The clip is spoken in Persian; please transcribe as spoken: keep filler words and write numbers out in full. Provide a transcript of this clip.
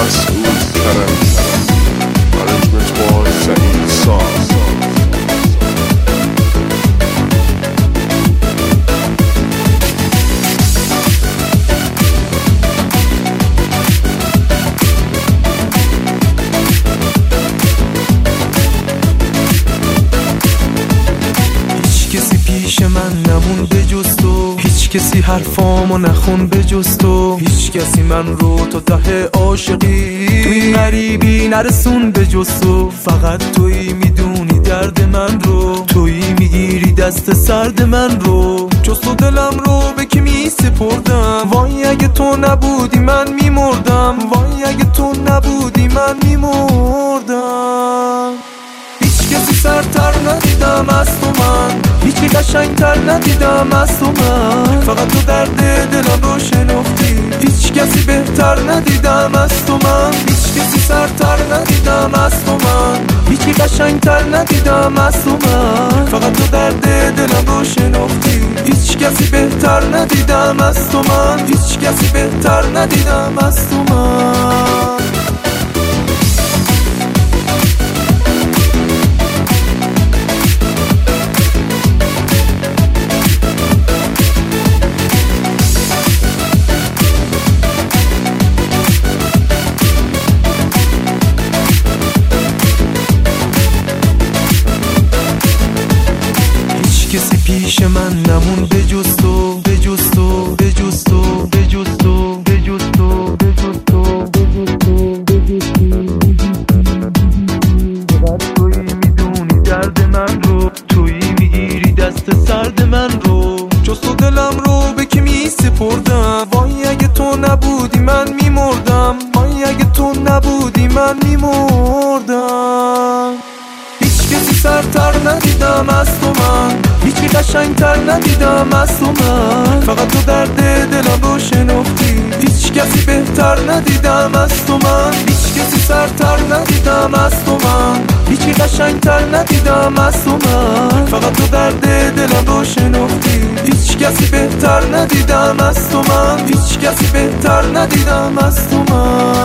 مسئول کرمی منیجمنت بای سعید ساز. کسی پیش من نمون به جز تو، هیچ کسی حرفامو نخون به جز تو، هیچ کسی من رو تا ته عاشقی توی غریبی نرسون به جز تو. فقط تویی میدونی درد من رو، تویی میگیری دست سرد من رو، جز تو دلم رو به کی می سپردم. وای اگه تو نبودی من میمردم، وای اگه تو نبودی من میمردم. کسی سرتر ندیدم از تو من، هیچی قشنگتر ندیدم از تو من. فقط تو درد دلم رو شنفتی، هیچ کسی بهتر ندیدم از تو من. هیچ کسی سرتر ندیدم از تو من، هیچی قشنگتر ندیدم از تو من. فقط تو درد دلم رو شنفتی، هیچ کسی بهتر ندیدم از تو من. هیچ کسی بهتر ندیدم از تو من. کسی پیش من نمون به جز تو، به جز تو، به جز تو، به جز تو، به جز تو، به جز تو، به جز تو، به جز تو. فقط تویی میدونی درد من رو، تویی میگیری دست سرد من رو، جز تو دلم رو به کی می سپردم. وای اگه تو نبودی من میمردم، وای اگه تو نبودی من میمردم. کسی سرتر ندیدم از تو من، هیچی قشنگتر ندیدم از تو من. فقط تو درد دلم رو شنفتی، هیچ کسی بهتر ندیدم از تو من. هیچ کسی سرتر ندیدم از تو من، هیچی قشنگتر ندیدم از تو من. فقط تو درد دلم رو شنفتی، هیچ کسی بهتر ندیدم از تو من. هیچ کسی بهتر ندیدم از تو من.